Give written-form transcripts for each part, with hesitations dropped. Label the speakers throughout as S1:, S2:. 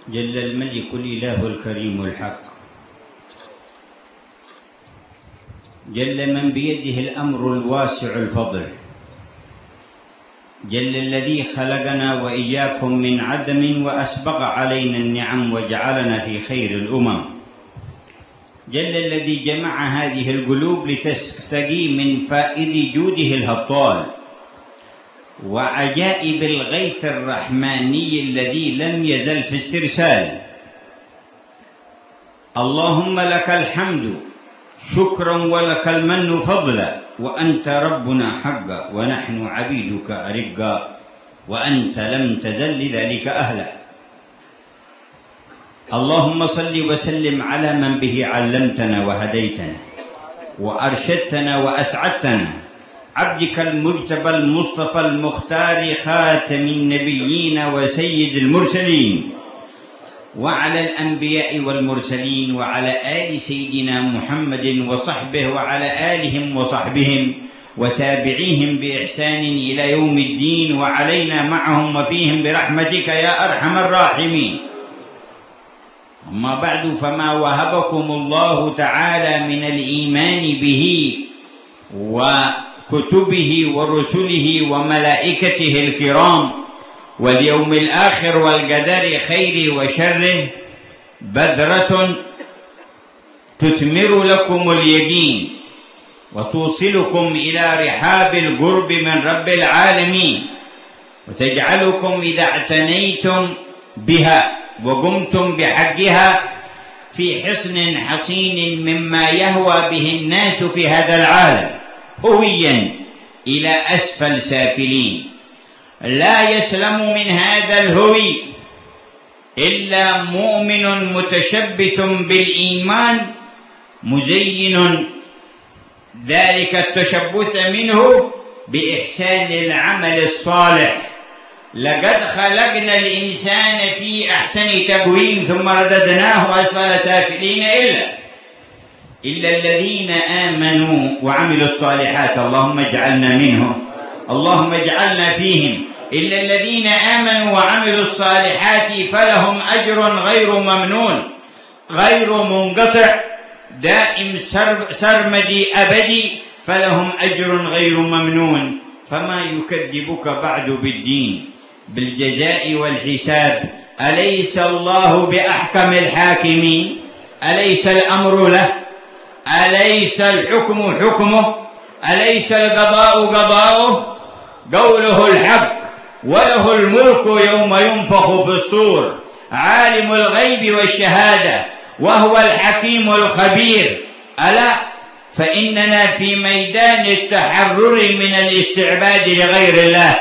S1: جل الملك الإله الكريم الحق، جل من بيده الأمر الواسع الفضل، جل الذي خلقنا وإياكم من عدم وأسبغ علينا النعم وجعلنا في خير الأمم، جل الذي جمع هذه القلوب لتستقي من فائض جوده الهطال وعجائب الغيث الرحماني الذي لم يزل في استرسال. اللهم لك الحمد شكرا ولك المن فضلا، وأنت ربنا حقا ونحن عبيدك أرقا، وأنت لم تزل لذلك أهلا. اللهم صل وسلم على من به علمتنا وهديتنا وأرشدتنا وأسعدتنا، عبدك المجتبى المصطفى المختار خاتم النبيين وسيد المرسلين، وعلى الأنبياء والمرسلين، وعلى آل سيدنا محمد وصحبه، وعلى آلهم وصحبهم وتابعيهم بإحسان إلى يوم الدين، وعلينا معهم وفيهم برحمتك يا أرحم الراحمين. أما بعد، فما وهبكم الله تعالى من الإيمان به وكتبه ورسله وملائكته الكرام واليوم الآخر والقدر خير وشره بذرة تثمر لكم اليقين وتوصلكم إلى رحاب القرب من رب العالمين، وتجعلكم إذا اعتنيتم بها وقمتم بحقها في حصن حصين مما يهوى به الناس في هذا العالم هويا إلى أسفل سافلين. لا يسلم من هذا الهوي إلا مؤمن متشبث بالإيمان مزين ذلك التشبث منه بإحسان العمل الصالح. لقد خلقنا الإنسان في أحسن تقويم ثم رددناه أسفل سافلين إلا الذين آمنوا وعملوا الصالحات، اللهم اجعلنا منهم، اللهم اجعلنا فيهم. إلا الذين آمنوا وعملوا الصالحات فلهم أجر غير ممنون غير منقطع دائم سرمدي أبدي، فلهم أجر غير ممنون. فما يكذبك بعد بالدين بالجزاء والحساب؟ أليس الله بأحكم الحاكمين؟ أليس الأمر له؟ أليس الحكم حكمه؟ أليس القضاء قضاؤه؟ قوله الحق وله الملك يوم ينفخ في الصور، عالم الغيب والشهادة وهو الحكيم الخبير. ألا فإننا في ميدان التحرر من الاستعباد لغير الله،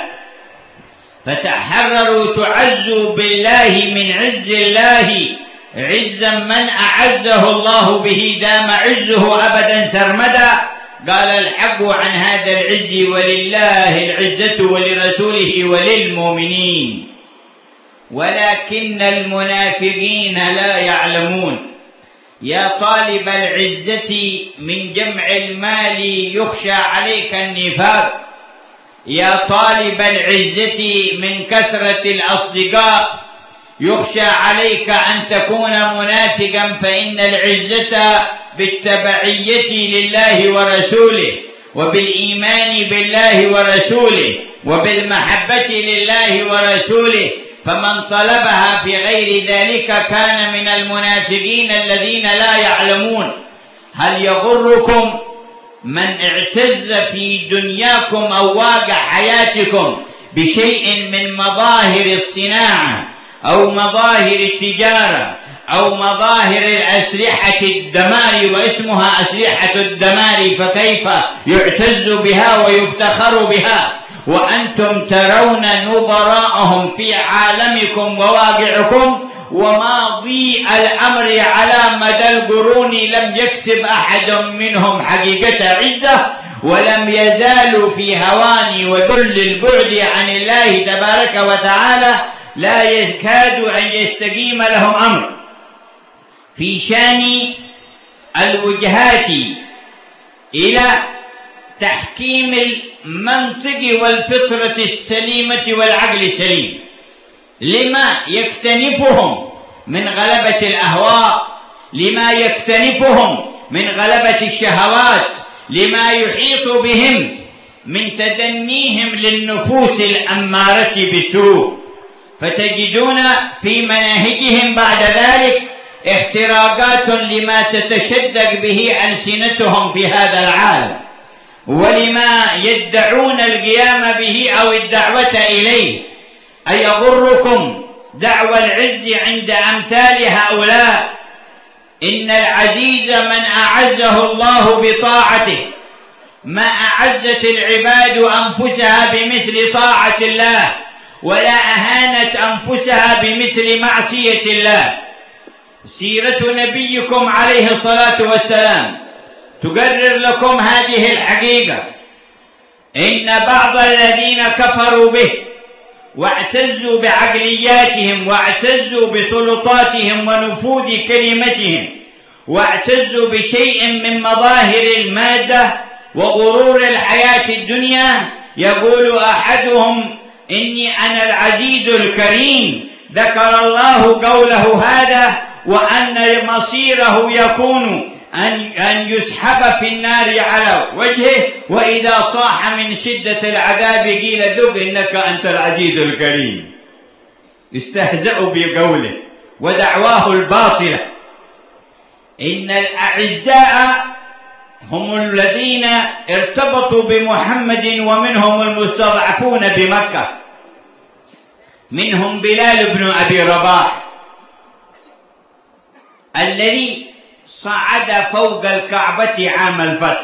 S1: فتحرروا تعزوا بالله من عز الله، عزا من أعزه الله به دام عزه أبدا سرمدا. قال الحق عن هذا العز ولله العزة ولرسوله وللمؤمنين، ولكن المنافقين لا يعلمون. يا طالب العزة من جمع المال يخشى عليك النفاق، يا طالب العزة من كثرة الأصدقاء يخشى عليك أن تكون منافقا، فإن العزة بالتبعية لله ورسوله وبالإيمان بالله ورسوله وبالمحبة لله ورسوله، فمن طلبها في غير ذلك كان من المنافقين الذين لا يعلمون. هل يغركم من اعتز في دنياكم أو واقع حياتكم بشيء من مظاهر الصناعة أو مظاهر التجارة أو مظاهر الأسلحة الدمار، واسمها أسلحة الدمار، فكيف يعتز بها ويفتخر بها وأنتم ترون نظراءهم في عالمكم وواقعكم؟ وماضي الأمر على مدى القرون لم يكسب أحد منهم حقيقة عزة، ولم يزالوا في هوان وذل البعد عن الله تبارك وتعالى، لا يكاد أن يستقيم لهم أمر. في شان الوجهات إلى تحكيم المنطق والفطرة السليمة والعقل السليم، لما يكتنفهم من غلبة الأهواء، لما يكتنفهم من غلبة الشهوات، لما يحيط بهم من تدنيهم للنفوس الأمارة بالسوء. فتجدون في مناهجهم بعد ذلك احتراقات لما تتشدق به ألسنتهم في هذا العالم، ولما يدعون القيام به أو الدعوة إليه. أيغركم دعوى العز عند أمثال هؤلاء؟ إن العزيز من أعزه الله بطاعته، ما أعزت العباد أنفسها بمثل طاعة الله، ولا أهانت أنفسها بمثل معصية الله. سيرة نبيكم عليه الصلاة والسلام تقرر لكم هذه الحقيقة. إن بعض الذين كفروا به واعتزوا بعقلياتهم واعتزوا بسلطاتهم ونفوذ كلمتهم واعتزوا بشيء من مظاهر المادة وغرور الحياة الدنيا، يقول أحدهم إني أنا العزيز الكريم. ذكر الله قوله هذا وأن مصيره يكون أن يسحب في النار على وجهه، وإذا صاح من شدة العذاب قيل ذق إنك أنت العزيز الكريم. استهزأوا بقوله ودعواه الباطلة. إن الأعزاء هم الذين ارتبطوا بمحمد، ومنهم المستضعفون بمكة، منهم بلال بن أبي رباح الذي صعد فوق الكعبة عام الفتح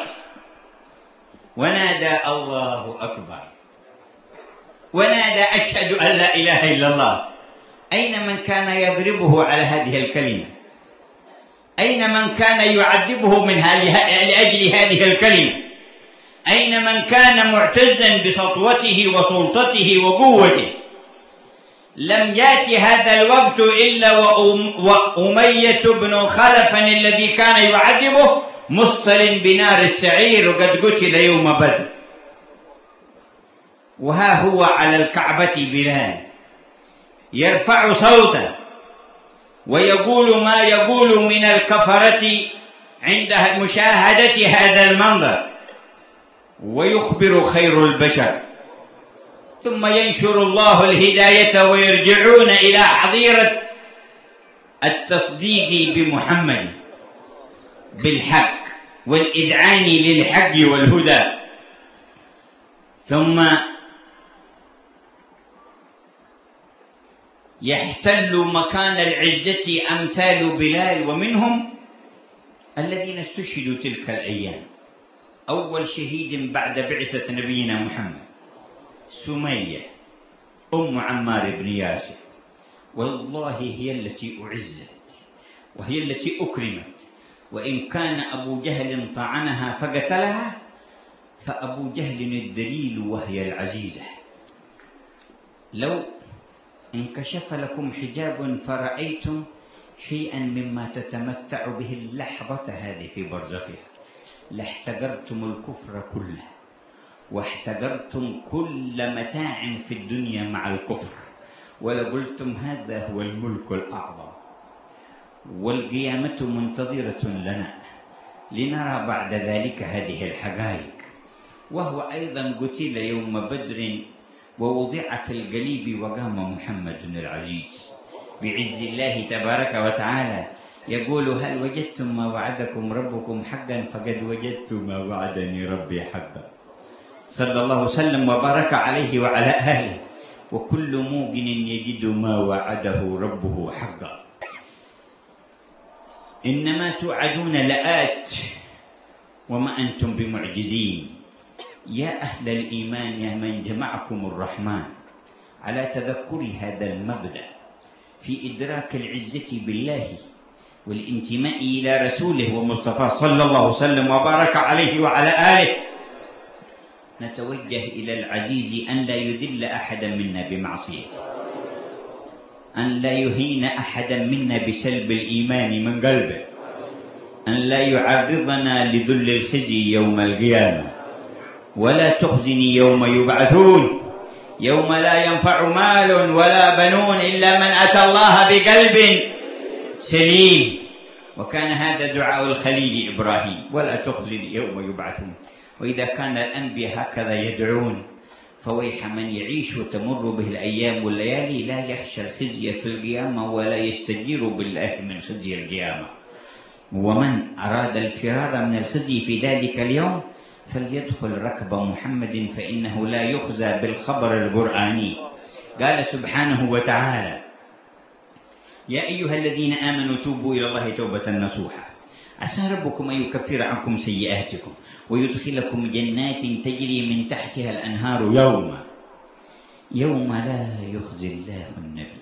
S1: ونادى الله أكبر، ونادى أشهد أن لا إله إلا الله. أين من كان يضربه على هذه الكلمة؟ أين من كان يعذبه لأجل هذه الكلمة؟ أين من كان معتزا بسطوته وسلطته وقوته؟ لم يأتي هذا الوقت إلا وأمية بن خلف الذي كان يعذبه مصطل بنار السعير وقد قتل يوم بدر. وها هو على الكعبة بلال يرفع صوته ويقول ما يقول من الكفرة عند مشاهدة هذا المنظر، ويخبر خير البشر، ثم ينشر الله الهداية ويرجعون إلى حظيرة التصديق بمحمد بالحق والإذعان للحق والهدى. ثم يحتل مكان العزة أمثال بلال، ومنهم الذين استشهدوا تلك الأيام. أول شهيد بعد بعثة نبينا محمد سمية أم عمار بن ياسر، والله هي التي أعزت وهي التي أكرمت. وإن كان أبو جهل طعنها فقتلها، فأبو جهل الدليل وهي العزيزة. لو انكشف لكم حجاب فرأيتم شيئا مما تتمتع به اللحظة هذه في برزخها لاحتقرتم الكفر كله، واحتقرتم كل متاع في الدنيا مع الكفر، ولقلتم هذا هو الملك الأعظم، والقيامة منتظرة لنا لنرى بعد ذلك هذه الحقائق. وهو أيضا قتل يوم بدر ووضع في القليب، وقام محمد العزيز بعز الله تبارك وتعالى يقول هل وجدتم ما وعدكم ربكم حقا؟ فقد وجدت ما وعدني ربي حقا. صلى الله وسلم وبارك عليه وعلى آله. وكل موقن يجد ما وعده ربه حقا. إنما توعدون لآت وما أنتم بمعجزين. يا أهل الإيمان، يا من جمعكم الرحمن على تذكر هذا المبدأ في إدراك العزة بالله والانتماء إلى رسوله ومصطفى صلى الله وسلم وبارك عليه وعلى آله، نتوجه إلى العزيز أن لا يذل أحدا منا بمعصيته، أن لا يهين أحدا منا بسلب الإيمان من قلبه، أن لا يعرضنا لذل الخزي يوم القيامة، ولا تخزني يوم يبعثون، يوم لا ينفع مال ولا بنون إلا من أتى الله بقلب سليم. وكان هذا دعاء الخليل إبراهيم: ولا تخزني يوم يبعثون. وإذا كان الأنبياء هكذا يدعون، فويح من يعيش وتمر به الأيام والليالي لا يخشى الخزي في القيامة ولا يستجير بالله من خزي القيامة. ومن أراد الفرار من الخزي في ذلك اليوم فليدخل ركب محمد فإنه لا يخزى بالخبر القرآني. قال سبحانه وتعالى: يا أيها الذين آمنوا توبوا إلى الله توبة نصوحا عسى ربكم أن يكفر عنكم سيئاتكم ويدخلكم جنات تجري من تحتها الأنهار يوم لا يخزي الله النبي،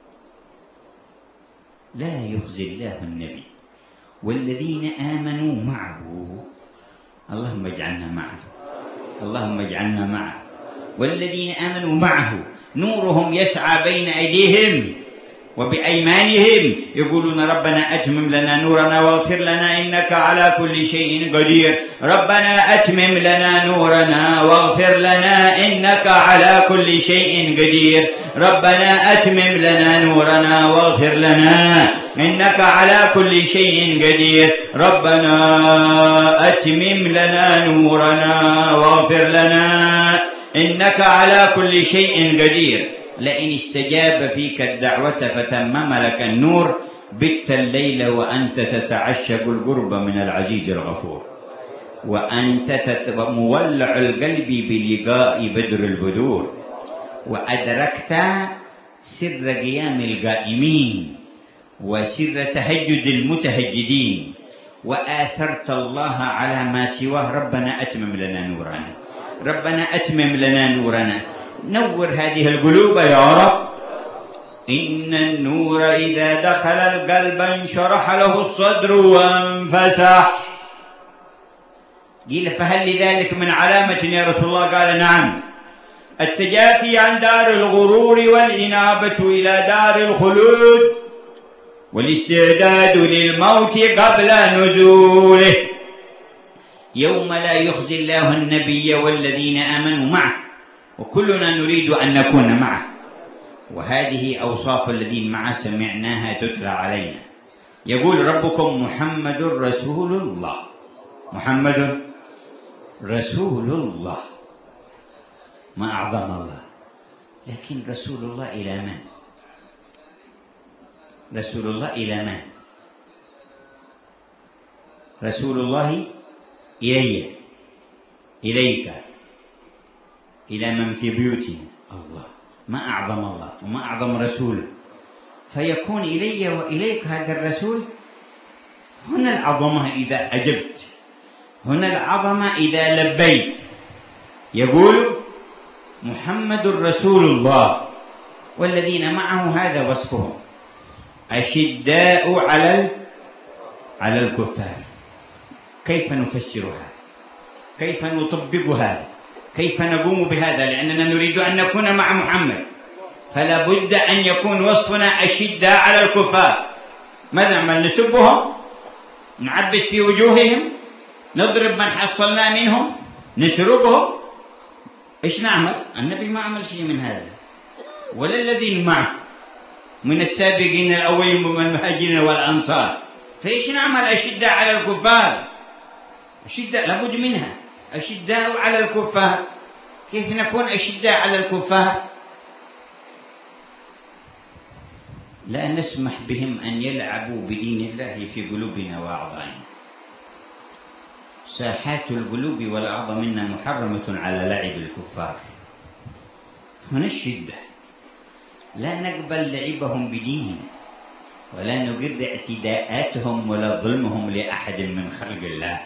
S1: لا يخزي الله النبي والذين آمنوا معه. اللهم اجعلنا معه، اللهم اجعلنا معه. والذين آمنوا معه نورهم يسعى بين أيديهم وبأيمانهم يقولون ربنا أتمم لنا نورنا واغفر لنا إنك على كل شيء قدير. ربنا أتمم لنا نورنا واغفر لنا إنك على كل شيء قدير. ربنا أتمم لنا نورنا واغفر لنا إنك على كل شيء قدير. ربنا أتمم لنا نورنا واغفر لنا إنك على كل شيء قدير. لئن استجاب فيك الدعوة فتمم لك النور بت الليل وأنت تتعشق القرب من العزيز الغفور، وأنت مولع القلب بلقاء بدر البدور، وأدركت سر قيام القائمين وسر تهجد المتهجدين، وآثرت الله على ما سواه. ربنا أتمم لنا نورنا، ربنا أتمم لنا نورنا. نور هذه القلوب يا رب. إن النور إذا دخل القلب انشرح له الصدر وانفسح. قيل فهل لذلك من علامة يا رسول الله؟ قال نعم: التجافي عن دار الغرور والإنابة إلى دار الخلود والاستعداد للموت قبل نزوله. يوم لا يخزي الله النبي والذين آمنوا معه، وكلنا نريد أن نكون معه. وهذه أوصاف الذين معه سمعناها تتلى علينا. يقول ربكم: محمد رسول الله، محمد رسول الله. ما أعظم الله. لكن رسول الله إلى من؟ رسول الله إلى من؟ رسول الله إلي، إليك، إلى من في بيوتنا. الله، ما أعظم الله وما أعظم رسول. فيكون إلي وإليك هذا الرسول. هنا العظمة إذا أجبت، هنا العظمة إذا لبيت. يقول محمد رسول الله والذين معه، هذا وصفهم: أشداء على الكفار. كيف نفسر هذا؟ كيف نطبق هذا؟ كيف نقوم بهذا؟ لأننا نريد أن نكون مع محمد، فلا بد أن يكون وصفنا أشداء على الكفار. ماذا نعمل؟ نسبهم؟ نعبس في وجوههم؟ نضرب من حصلنا منهم؟ نسرقهم؟ إيش نعمل؟ النبي ما عمل شيء من هذا، ولا الذين معه من السابقين الأولين من المهاجرين والأنصار. فإيش نعمل؟ أشداء على الكفار. أشداء لابد منها، أشداء على الكفار. كيف نكون أشداء على الكفار؟ لا نسمح بهم أن يلعبوا بدين الله في قلوبنا وأعضائنا. ساحات القلوب والأعضاء منا محرمة على لعب الكفار. هنا الشدة. لا نقبل لعبهم بديننا، ولا نقر اعتداءاتهم ولا ظلمهم لأحد من خلق الله.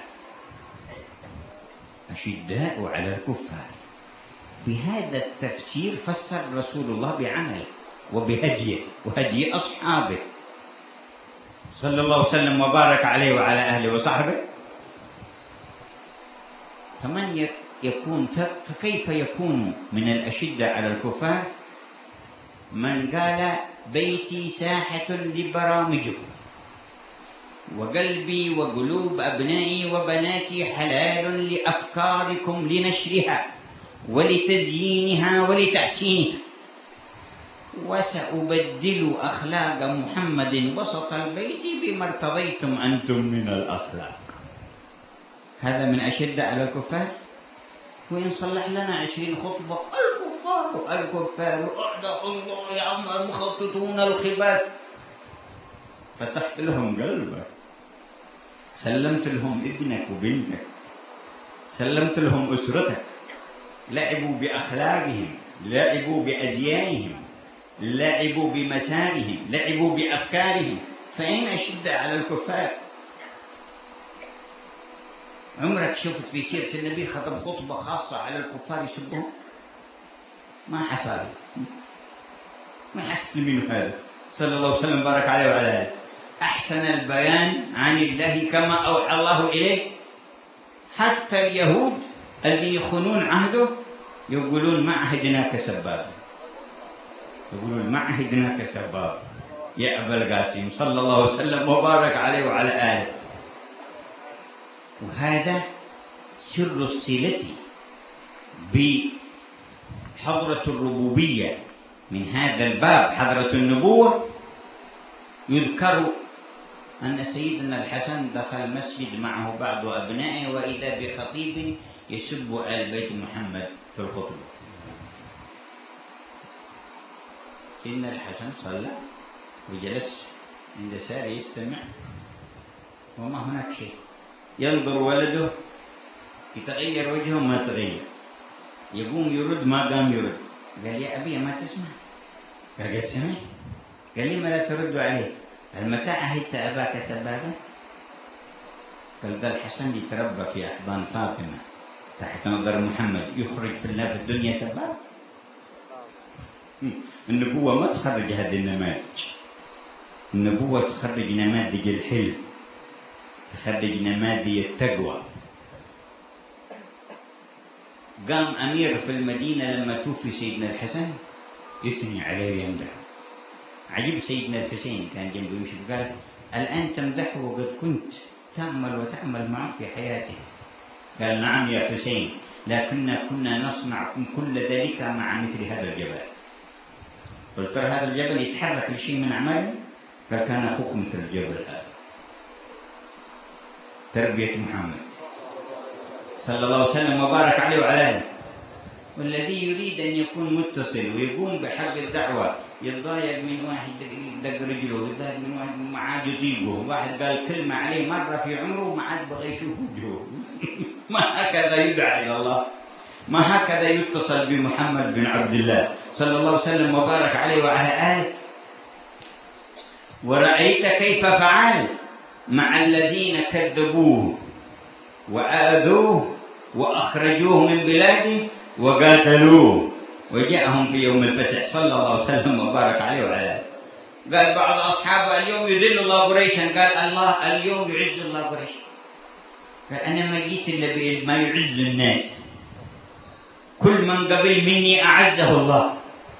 S1: أشداء على الكفار. بهذا التفسير فسر رسول الله بعمله وبهديه وهدي أصحابه صلى الله وسلم وبارك عليه وعلى أهله وصحبه. فمن يكون فكيف يكون من الأشدة على الكفار؟ من قال بيتي ساحة لبرامجه، وقلبي وقلوب أبنائي وبناتي حلال لأفكاركم لنشرها ولتزيينها ولتحسينها. وسأبدل أخلاق محمد وسط البيت بما ارتضيتم أنتم من الأخلاق. هذا من أشد على الكفار. وإن صلح لنا 20 خطبة الكفار أعداء الله يا عم المخططون الخباث. فتحت لهم قلبك، سلمت لهم ابنك وبنتك، سلمت لهم أسرتك، لعبوا بأخلاقهم، لعبوا بأزيائهم، لعبوا بمسارهم، لعبوا بأفكارهم، فأين أشد على الكفار؟ عمرك شفت في سيرة النبي خطب خطبة خاصة على الكفار يسبهم؟ ما حصل، ما حسيت منه هذا صلى الله عليه وسلم بارك عليه وعلى آله. أحسن البيان عن الله كما أوحى الله إليه. حتى اليهود اللي يخونون عهده يقولون ما عهدناك سبابا، يقولون ما عهدناك سبابا يا أبا القاسم صلى الله عليه وسلم وبارك عليه وعلى آله. وهذا سر الصلة بحضرة الربوبية. من هذا الباب حضرة النبوة يذكر أن سيدنا الحسن دخل مسجد معه بعض أبنائه وإذا بخطيب يسب آل بيت محمد في الخطبة. سيدنا الحسن صلى وجلس عند ساري يستمع وما هناك شيء. ينظر ولده يتغير وجهه ما تغير، يقوم يرد ما قام يرد. قال يا أبي ما تسمع؟ قال سمعت. قال لما لا ترد عليه؟ قال متى عهدت أباك سبابا؟ قال ذا الحسن يتربى في أحضان فاطمة تحت نظر محمد يخرج في الله في الدنيا سباب. النبوة ما تخرج هذه النماذج، النبوة تخرج نماذج الحلم، تخرج نماذج التقوى. قام أمير في المدينة لما توفي سيدنا الحسن يثني عليه ويمدحه. عجب سيدنا الحسين كان جنبه يمشي قال الآن تمدحه وقد كنت تعمل وتعمل معه في حياته. قال نعم يا حسين، لكننا كنا نصنع كل ذلك مع مثل هذا الجبل. قلت ترى هذا الجبل يتحرك لشيء من أعماله؟ قال كان أخوكم مثل الجبل هذا. تربية محمد صلى الله عليه وسلم وبارك عليه وعلى آله. والذي يريد أن يكون متصل ويقوم بحق الدعوة يتضايق من واحد دق رجله، يتضايق من واحد ما عاد يطيقه، واحد قال كلمة عليه مرة في عمره وما عاد بغى يشوف وجهه. ما هكذا يدعى إلى الله، ما هكذا يتصل بمحمد بن عبد الله صلى الله عليه وسلم وبارك عليه وعلى آله. ورأيت كيف فعل مع الذين كذبوه وآذوه وأخرجوه من بلاده وقاتلوه وجاءهم في يوم الفتح صلى الله عليه وسلم وبارك عليه وعلى آله. قال بعض أصحابه اليوم يذل الله قريشا، قال الله اليوم يعز الله قريشا. قال أنا ما جيت إلا ما يعز الناس، كل من قبل مني أعزه الله.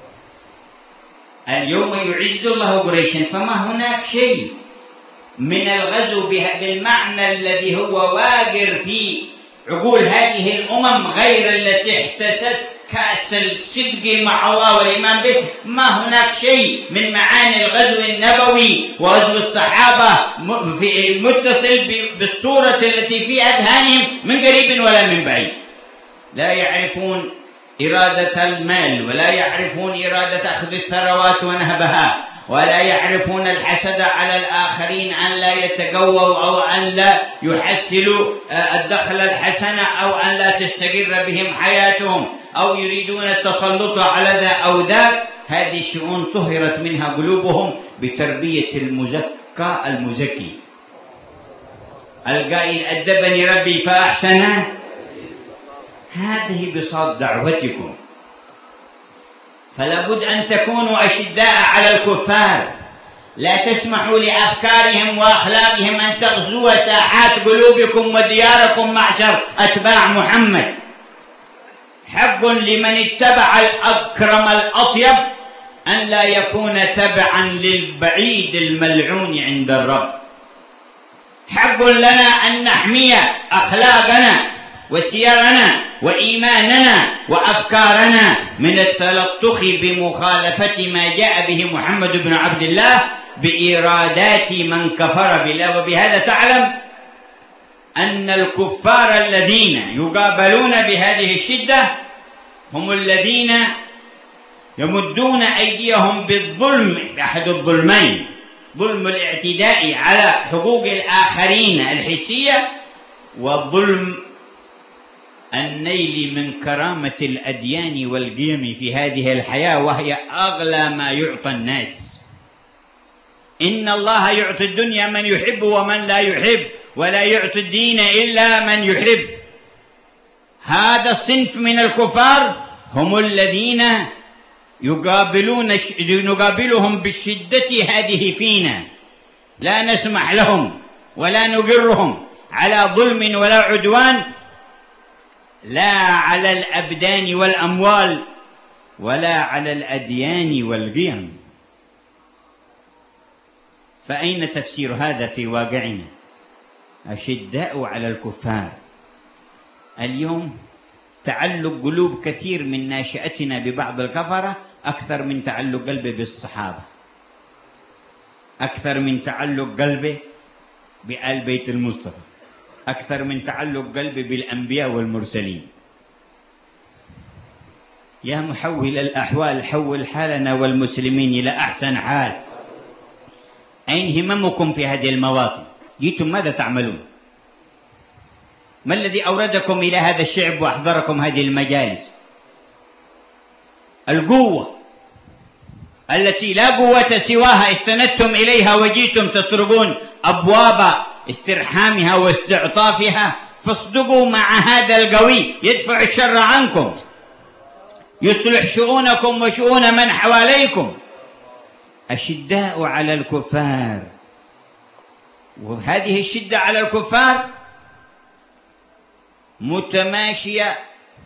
S1: اليوم يعز الله قريشا، فما هناك شيء من الغزو بالمعنى الذي هو واقر في عقول هذه الأمم غير التي احتست كأس الصدق مع الله والإيمان به. ما هناك شيء من معاني الغزو النبوي وغزو الصحابة متصل بالصورة التي في أذهانهم من قريب ولا من بعيد. لا يعرفون إرادة المال، ولا يعرفون إرادة أخذ الثروات ونهبها، ولا يعرفون الحسد على الآخرين أن لا يتقووا أو أن لا يحسلوا الدخل الحسن أو أن لا تستقر بهم حياتهم، أو يريدون التسلط على ذا أو ذاك. هذه الشؤون طهرت منها قلوبهم بتربية المزكى المزكي القائل أدبني ربي فأحسن. هذه بساط دعوتكم. فلا بد أن تكونوا أشداء على الكفار، لا تسمحوا لأفكارهم وأخلاقهم أن تغزو ساحات قلوبكم ودياركم معشر أتباع محمد. حق لمن اتبع الأكرم الأطيب أن لا يكون تبعا للبعيد الملعون عند الرب. حق لنا أن نحمي أخلاقنا وسيرنا وإيماننا وأفكارنا من التلطخ بمخالفة ما جاء به محمد بن عبد الله بإيرادات من كفر بالله. وبهذا تعلم أن الكفار الذين يقابلون بهذه الشدة هم الذين يمدون أيديهم بالظلم بأحد الظلمين: ظلم الاعتداء على حقوق الآخرين الحسية، وظلم النيل من كرامة الأديان والقيم في هذه الحياة، وهي أغلى ما يعطى الناس. إن الله يعطي الدنيا من يحب ومن لا يحب، ولا يعطي الدين إلا من يحب. هذا الصنف من الكفار هم الذين نقابلهم بالشدة هذه فينا، لا نسمح لهم ولا نقرهم على ظلم ولا عدوان، لا على الأبدان والأموال ولا على الأديان والقيم. فأين تفسير هذا في واقعنا؟ أشداء على الكفار. اليوم تعلق قلوب كثير من ناشئتنا ببعض الكفرة أكثر من تعلق قلبه بالصحابة، أكثر من تعلق قلبه بآل بيت المصطفى، أكثر من تعلق قلبه بالأنبياء والمرسلين. يا محول الأحوال حول حالنا والمسلمين إلى أحسن حال. أين هممكم في هذه المواطن؟ جئتم ماذا تعملون؟ ما الذي أوردكم إلى هذا الشعب وأحضركم هذه المجالس؟ القوة التي لا قوة سواها استندتم إليها وجئتم تطرقون أبواب استرحامها واستعطافها، فاصدقوا مع هذا القوي يدفع الشر عنكم، يصلح شؤونكم وشؤون من حواليكم. أشداء على الكفار، وهذه الشدة على الكفار متماشية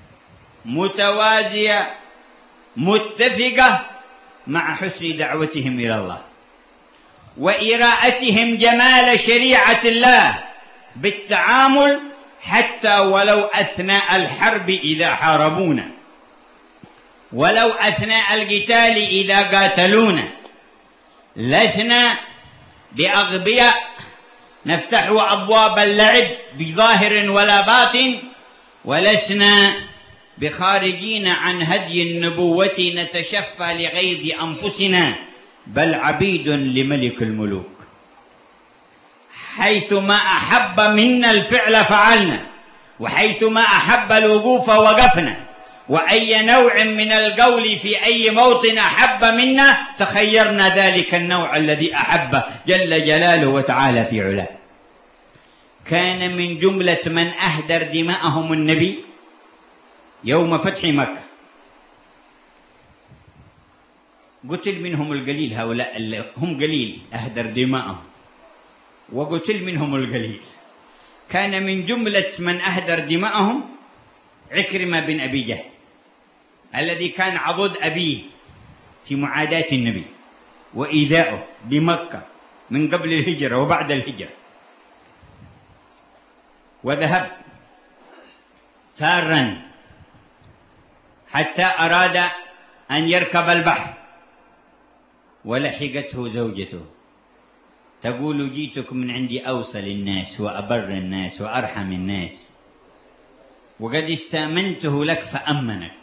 S1: متوازية متفقة مع حسن دعوتهم إلى الله وإراءتهم جمال شريعة الله بالتعامل حتى ولو أثناء الحرب إذا حاربونا، ولو أثناء القتال إذا قاتلونا. لسنا بأغبياء نفتح أبواب اللعب بظاهر ولا باطن، ولسنا بخارجين عن هدي النبوة نتشفى لغيظ أنفسنا، بل عبيد لملك الملوك. حيثما أحب منا الفعل فعلنا، وحيثما أحب الوقوف وقفنا، وأي نوع من القول في أي موطن أحب منا تخيرنا ذلك النوع الذي أحبه جل جلاله وتعالى في علاه. كان من جملة من أهدر دماءهم النبي يوم فتح مكة، قتل منهم القليل، هؤلاء هم قليل أهدر دماءهم وقتل منهم القليل. كان من جملة من أهدر دماءهم عكرمة بن أبي جهل الذي كان عضد أبيه في معاداة النبي وإيذاؤه بمكة من قبل الهجرة وبعد الهجرة، وذهب ثارا حتى أراد أن يركب البحر، ولحقته زوجته تقول: جئتك من عندي أوصل الناس وأبر الناس وأرحم الناس، وقد استأمنته لك فأمنك.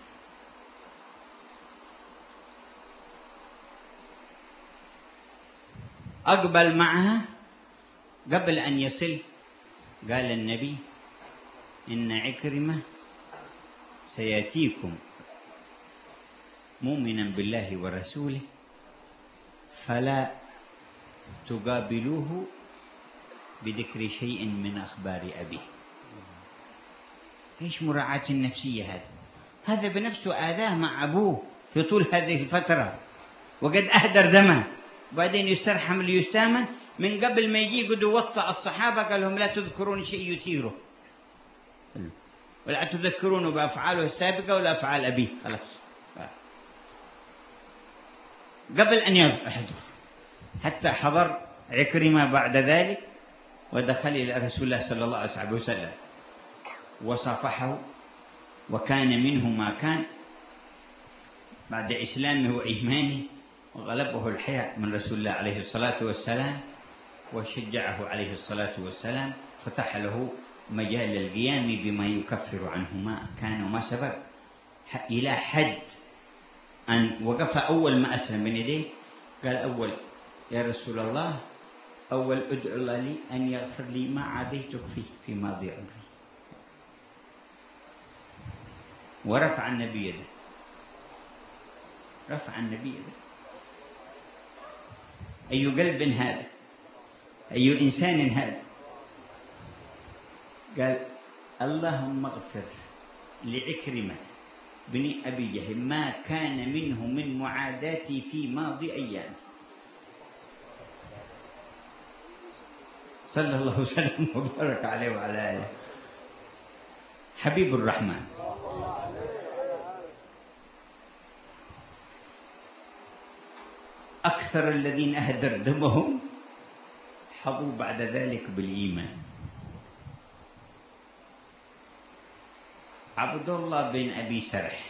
S1: أقبل معها قبل أن يصل قال النبي: إن عكرمة سيأتيكم مؤمنا بالله ورسوله فلا تقابلوه بذكر شيء من أخبار أبيه. إيش مراعاة النفسية هذا بنفسه آذاه مع أبوه في طول هذه الفترة وقد أهدر دمه، وبعدين يسترحم ليستامن. من قبل ما يجي قد وطأ الصحابة قال لهم: لا تذكرون شيء يثيره، ولا تذكرونه بأفعاله السابقة ولا أفعال أبيه، خلاص قبل أن يحضر. حتى حضر عكرمة بعد ذلك ودخل إلى رسول الله صلى الله عليه وسلم وصافحه وكان منه ما كان بعد إسلامه وإيمانه، وغلبه الحياء من رسول الله عليه الصلاة والسلام، وشجعه عليه الصلاة والسلام، فتح له مجال القيام بما يكفر عنه ما كان وما سبق، إلى حد أن وقف أول ما أسلم بين يديه قال أول يا رسول الله، أول أدعو الله لي أن يغفر لي ما عاديتك فيه في ماضي عمري. ورفع النبي يده، رفع النبي يده. أي قلب هذا؟ أي إنسان هذا؟ قال اللهم اغفر لعكرمة بن أبي جهل ما كان منه من معاداتي في ماضي أيام. صلى الله وسلم وبارك عليه وعلى آله. حبيب الرحمن. أكثر الذين أهدر دمهم حظوا بعد ذلك بالإيمان. عبد الله بن أبي سرح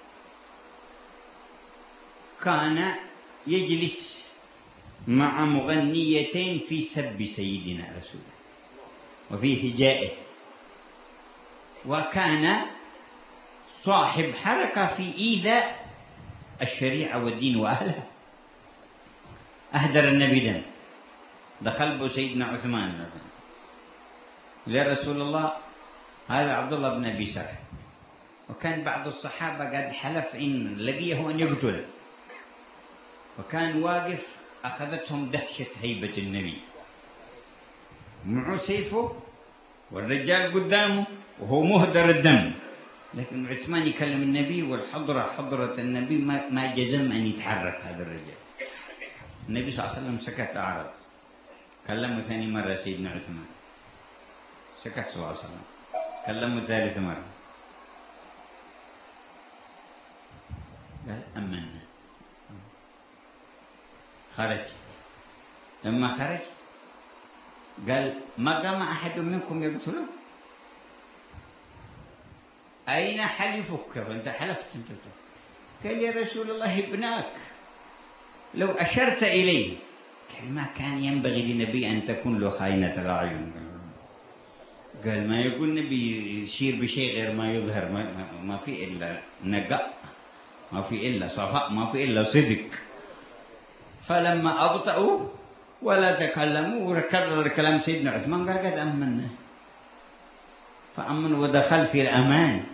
S1: كان يجلس مع مغنيتين في سب سيدنا رسول الله وفي هجائه، وكان صاحب حركة في إيذاء الشريعة والدين وأهلها. أهدر النبي دم، دخل به سيدنا عثمان يا رسول الله هذا عبد الله بن أبي سرح، وكان بعض الصحابة قد حلف إن لقيه أن يقتله، وكان واقف أخذتهم دهشة هيبة النبي، معه سيفه والرجال قدامه وهو مهدر الدم، لكن عثمان يكلم النبي والحضرة حضرة النبي ما جزم أن يتحرك هذا الرجال. النبي صلى الله عليه وسلم سكت، أعرض، كلمه ثاني مرة سيدنا عثمان، سكت صلى الله عليه وسلم، كلمه ثالث مرة، قال أمنا، خرج. لما خرج قال ما قام أحد منكم يقتله؟ أين حلفك؟ فأنت حلفت أنت. قال يا رسول الله ابناك لو أشرت إليه. قال ما كان ينبغي للنبي أن تكون له خائنة الأعين. قال ما يقول النبي يشير بشيء غير ما يظهر، ما في إلا نقاء، ما في إلا صفاء، ما في إلا صدق. فلما أبطأوا ولا تكلموا وكرر كلام سيدنا عثمان قال قد أمنا، فأمن ودخل في الأمان.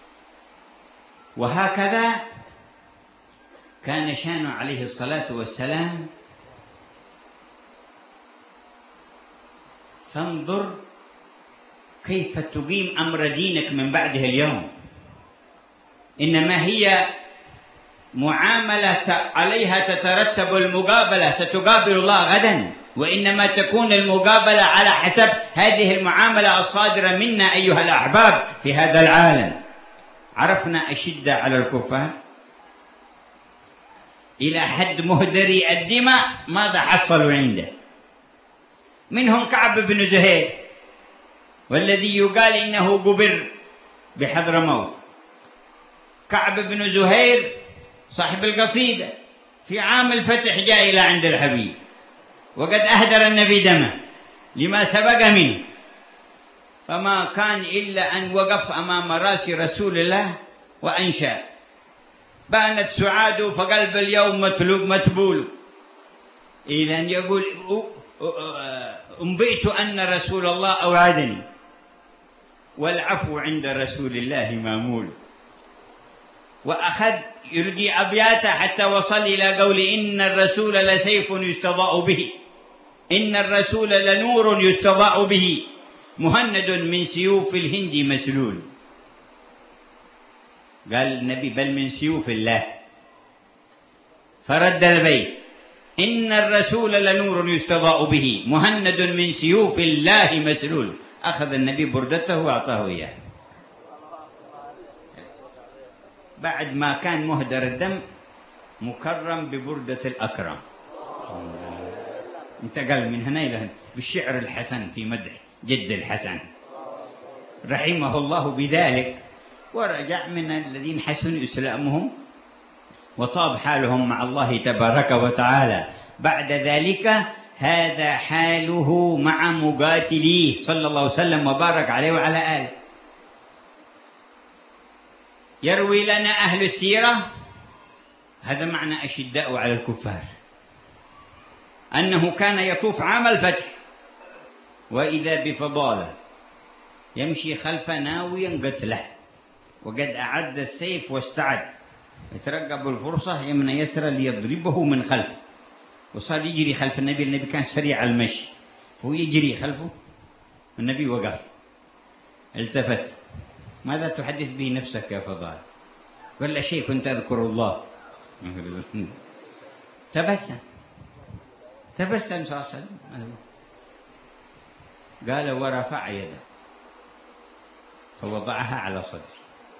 S1: وهكذا كان شانه عليه الصلاة والسلام. فانظر كيف تقيم أمر دينك من بعده اليوم. إنما هي معاملة عليها تترتب المقابلة، ستقابل الله غدا، وإنما تكون المقابلة على حسب هذه المعاملة الصادرة منا أيها الأحباب في هذا العالم. عرفنا أشدة على الكفار إلى حد مهدري الدماء. ماذا حصلوا عنده؟ منهم كعب بن زهير، والذي يقال إنه قبر بحضرموت. كعب بن زهير صاحب القصيدة في عام الفتح جاء إلى عند الحبيب، وقد أهدر النبي دمه لما سبق منه، فما كان إلا أن وقف أمام رأس رسول الله وأنشأ بانت سعاد فقلب اليوم متبول، إلى أن يقول أنبئت أن رسول الله أوعدني والعفو عند رسول الله مامول. وأخذ يلقي أبياته حتى وصل إلى قول إن الرسول لسيف يستضاء به، إن الرسول لنور يستضاء به، مهند من سيوف الهند مسلول. قال النبي بل من سيوف الله، فرد البيت إن الرسول لنور يستضاء به، مهند من سيوف الله مسلول. أخذ النبي بردته وأعطاه إياه بعد ما كان مهدر الدم، مكرم ببردة الأكرم. انتقل من هنا إلى هنا بالشعر الحسن في مدح جد الحسن رحمه الله بذلك. ورجع من الذين حسن إسلامهم وطاب حالهم مع الله تبارك وتعالى. بعد ذلك هذا حاله مع مقاتليه صلى الله عليه وسلم وبارك عليه وعلى آله. يروي لنا أهل السيرة، هذا معنى أشداء على الكفار، أنه كان يطوف عام الفتح وإذا بفضالة يمشي خلف ناويا قتله، وقد أعد السيف واستعد يترقب الفرصة يمنى يسرى ليضربه من خلفه، وصار يجري خلف النبي. النبي كان سريع المشي فهو يجري خلفه. النبي وقف التفت: ماذا تحدث به نفسك يا فضال؟ قال: لا شيء، كنت أذكر الله. تبسم صلى الله عليه وسلم، قال: ورفع يده فوضعها على صدره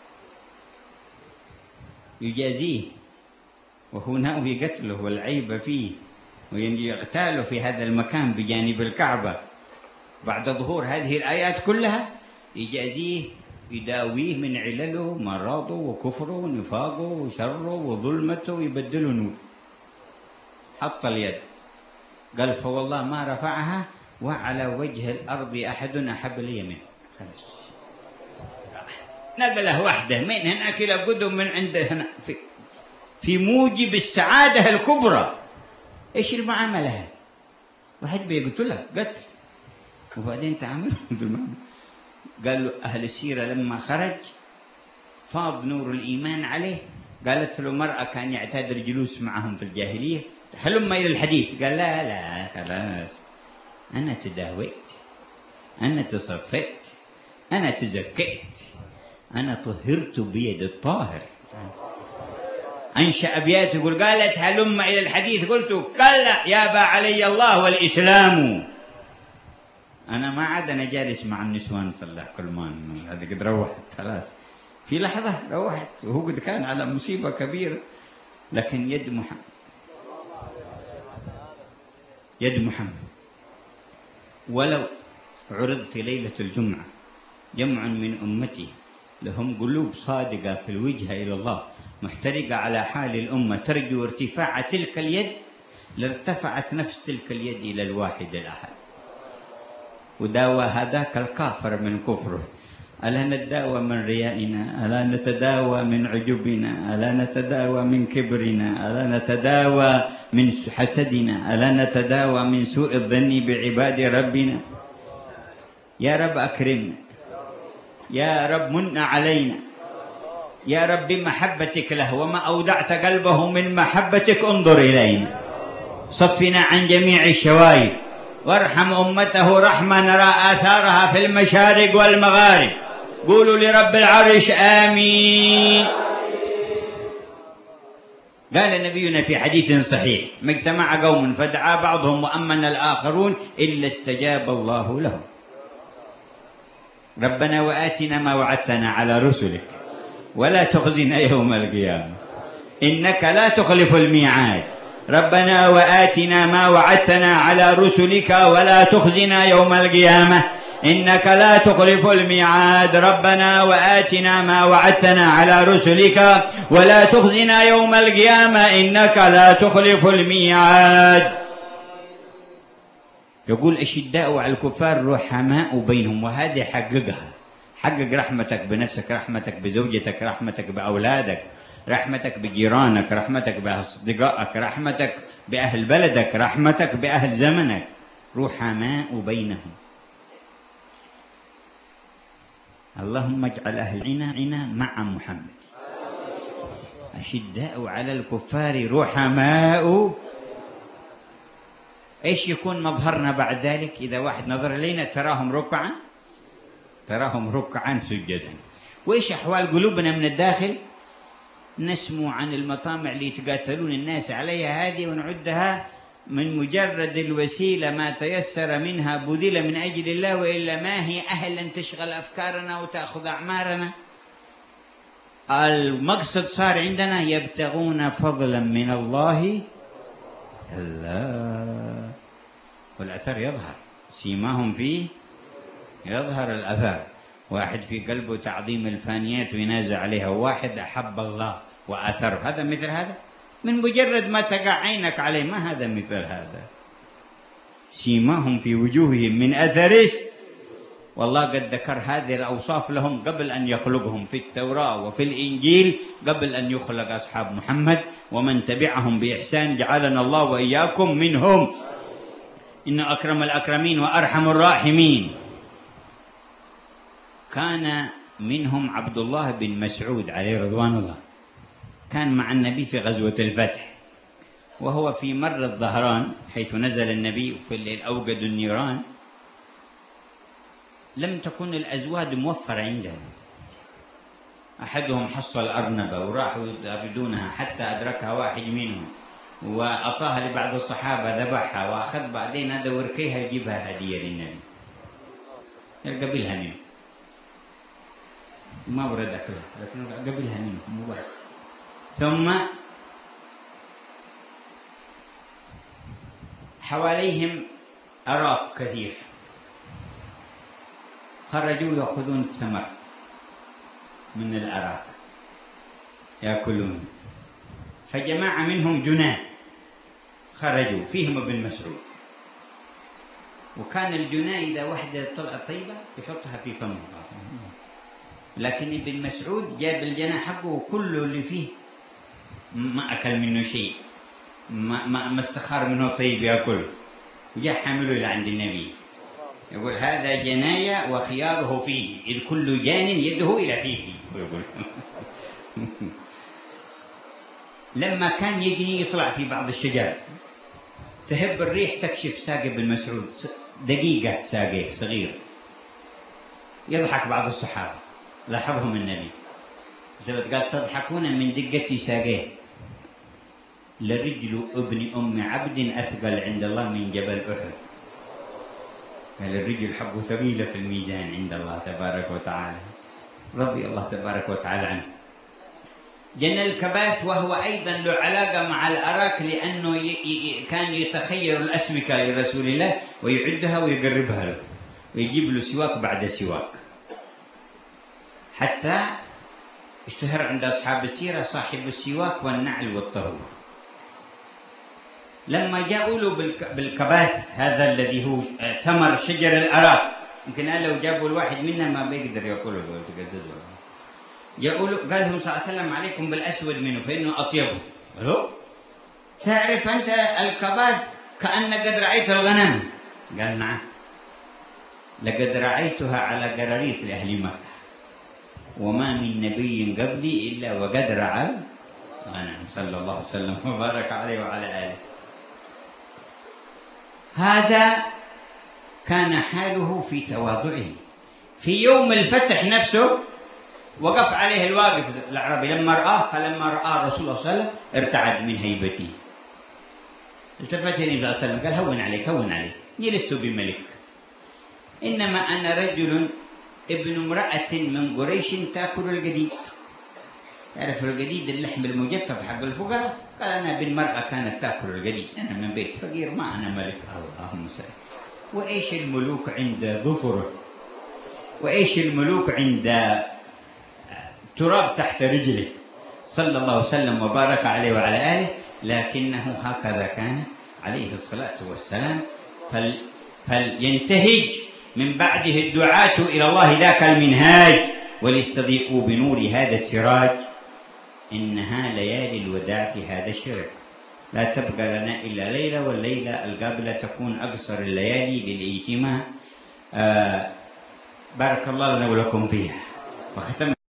S1: يجازيه، وهو ناوي قتله والعيب فيه ويغتاله في هذا المكان بجانب الكعبة. بعد ظهور هذه الآيات كلها يجازيه، يداويه من علله، مرضه وكفره ونفاقه وشره وظلمته، ويبدله نور. حط اليد قال: فوالله ما رفعها وعلى وجه الأرض أحد أحب لي منه. خلاص نقله وحده من هناك إلى قدم من عند هنا في موجب السعادة الكبرى. إيش المعاملة هذه؟ واحد بيقتلك قتل وبعدين تعامله بالمعاملة. قال له أهل السيرة لما خرج فاض نور الإيمان عليه. قالت له مرأة كان يعتاد الجلوس معهم في الجاهلية: هلما إلى الحديث. قال: لا خلاص، أنا تداويت، أنا تصفيت، أنا تزكيت، أنا طهرت بيد الطاهر. أنشأ أبيات يقول: قالت هلما إلى الحديث، قلت: كلا يابا علي الله والإسلام. أنا ما عاد أنا جالس مع النسوان صلى كل ما هذا قد روحت خلاص، في لحظة روحت، وهو قد كان على مصيبة كبيرة. لكن يد محمد ولو عرض في ليلة الجمعة جمع من أمته لهم قلوب صادقة في الوجهة إلى الله محترقة على حال الأمة ترجو ارتفاع تلك اليد، لارتفعت نفس تلك اليد إلى الواحد الأحد وداوى هذاك الكافر من كفره. ألا نتداوى من ريائنا؟ ألا نتداوى من عجبنا؟ ألا نتداوى من كبرنا؟ ألا نتداوى من حسدنا؟ ألا نتداوى من سوء الظن بعباد ربنا؟ يا رب أكرمنا، يا رب من علينا، يا رب بمحبتك له، وما أودعت قلبه من محبتك انظر إلينا، صفنا عن جميع الشوائب، وارحم أمته رحمة نرى آثارها في المشارق والمغارب. قولوا لرب العرش آمين. قال نبينا في حديث صحيح: ما اجتمع قوم فدعا بعضهم وأمن الآخرون إلا استجاب الله لهم. ربنا وآتنا ما وعدتنا على رسلك ولا تخزنا يوم القيامة إنك لا تخلف الميعاد. ربنا وآتنا ما وعدتنا على رسلك ولا تخزنا يوم القيامة إنك لا تخلف الميعاد. ربنا وآتنا ما وعدتنا على رسلك ولا تخزنا يوم القيامة إنك لا تخلف الميعاد. يقول: أشداء على الكفار رحماء بينهم، وهذه حققها. حقق رحمتك بنفسك، رحمتك بزوجتك، رحمتك بأولادك، رحمتك بجيرانك، رحمتك بأصدقائك، رحمتك بأهل بلدك، رحمتك بأهل زمنك. رحماء بينهم. اللهم اجعل أهلنا مع محمد. أشداء على الكفار رحماء. إيش يكون مظهرنا بعد ذلك؟ إذا واحد نظر إلينا تراهم ركعا سجدا. وإيش أحوال قلوبنا من الداخل؟ نسمو عن المطامع اللي يتقاتلون الناس عليها هذه ونعدها من مجرد الوسيلة ما تيسر منها بذل من أجل الله، وإلا ما هي أهل أن تشغل أفكارنا وتأخذ أعمارنا. المقصد صار عندنا يبتغون فضلا من الله والأثر يظهر، سيماهم فيه يظهر الأثر. واحد في قلبه تعظيم الفانيات وينازع عليها، وواحد أحب الله وأثر. هذا مثل هذا من مجرد ما تقع عينك عليه، ما هذا مثل هذا. سيماهم في وجوههم من أثر، والله قد ذكر هذه الأوصاف لهم قبل أن يخلقهم في التوراة وفي الإنجيل، قبل أن يخلق أصحاب محمد ومن تبعهم بإحسان، جعلنا الله وإياكم منهم. إن أكرم الأكرمين وأرحم الراحمين. كان منهم عبد الله بن مسعود عليه رضوان الله، كان مع النبي في غزوة الفتح، وهو في مر الظهران حيث نزل النبي في الليل أوقدوا النيران. لم تكن الأزواد موفرة عندهم، أحدهم حصل أرنبة وراحوا يطاردونها حتى أدركها واحد منهم وأعطاها لبعض الصحابة ذبحها، وأخذ بعدين هذا وركيها يجيبها هدية للنبي قبلها منه، ما ورد أكلها لكن قبلها منه مبارك. ثم حواليهم أراك كثير، خرجوا يأخذون الثمر من الأراك يأكلون، فجماعة منهم جناه خرجوا فيهم ابن مسعود. وكان الجناه إذا واحدة طلعت طيبة يحطها في فمه، لكن ابن مسعود جاب الجناه حقه وكله اللي فيه ما أكل منه شيء، ما استخار منه طيب يأكل، وجاء حامله إلى عند النبي يقول هذا جناية وخياره فيه، إذ كل جان يده إلى فيه. يقول لما كان يجني يطلع في بعض الشجر تهب الريح تكشف ساق ابن مسعود دقيقة، ساقه صغير، يضحك بعض الصحابة لاحظهم النبي قال تضحكون من دقة ساقه، لرجل ابن أم عبد أثقل عند الله من جبل أحد. قال الرجل حقه ثقيلة في الميزان عند الله تبارك وتعالى، رضي الله تبارك وتعالى عنه. جنى الكبات وهو أيضا له علاقة مع الأراك، لأنه كان يتخير الأسمكة لرسول الله ويعدها ويقربها له ويجيب له سواك بعد سواك، حتى اشتهر عند أصحاب السيرة صاحب السواك والنعل والطهور. لما جاءوا له بالكباث هذا الذي هو ثمر شجر الأراك، يمكن لو جابوا الواحد منا ما بيقدر يأكله، جاءوا له قال لهم صلى الله عليه وسلم عليكم بالأسود منه فإنه أطيبه. قالوا تعرف أنت الكباث كأنك قد رأيت الغنم؟ قال نعم، لقد رأيتها على قراريط لأهل مكة، وما من نبي قبلي إلا وقد رأى الغنم، صلى الله عليه وسلم وبارك عليه وعلى آله. هذا كان حاله في تواضعه. في يوم الفتح نفسه وقف عليه الواقف الأعرابي لما رآه، فلما رأى رسول الله صلى الله عليه وسلم ارتعد من هيبته، التفت النبي صلى الله عليه وسلم قال هون عليك هون عليك، إني لست بملك، إنما أنا رجل ابن امرأة من قريش تأكل الجديد. تعرف الجديد اللحم المجفف حق الفقراء؟ قال أنا بالمرأة كانت تأكل الجديد، أنا من بيت فقير ما أنا ملك. اللهم صل. وإيش الملوك عند ظفره، وإيش الملوك عند تراب تحت رجله، صلى الله وسلم وبارك عليه وعلى آله. لكنه هكذا كان عليه الصلاة والسلام. فلينتهج من بعده الدعاة إلى الله ذاك المنهاج، وليستضيئوا بنور هذا السراج. إنها ليالي الوداع في هذا الشرق، لا تبقى لنا إلا ليلة، والليلة القابلة تكون أقصر الليالي للاجتماع. بارك الله لنا ولكم فيها. وختم